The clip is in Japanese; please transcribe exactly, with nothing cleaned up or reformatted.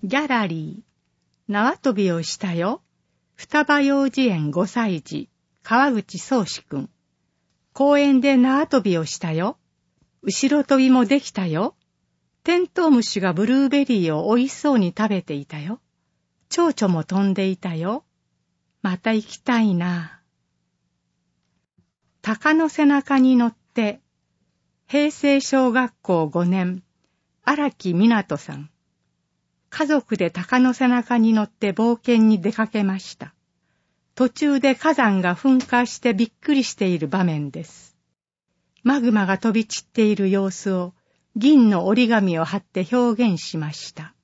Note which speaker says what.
Speaker 1: ギャラリー、縄跳びをしたよ。双葉幼稚園ごさい児、川口宗志くん。公園で縄跳びをしたよ。後ろ跳びもできたよ。テントウムシがブルーベリーをおいしそうに食べていたよ。蝶々も飛んでいたよ。また行きたいな。鷹の背中に乗って、平成小学校ごねん、荒木湊さん。家族で鷹の背中に乗って冒険に出かけました。途中で火山が噴火してびっくりしている場面です。マグマが飛び散っている様子を銀の折り紙を貼って表現しました。